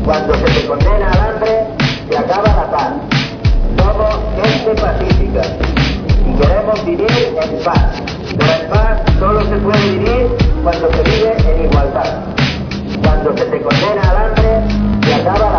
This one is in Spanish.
Cuando se te condena al hambre, se acaba la paz. Somos gente pacífica y queremos vivir en paz. Pero en paz solo se puede vivir cuando se vive en igualdad. Cuando se te condena al hambre, se acaba la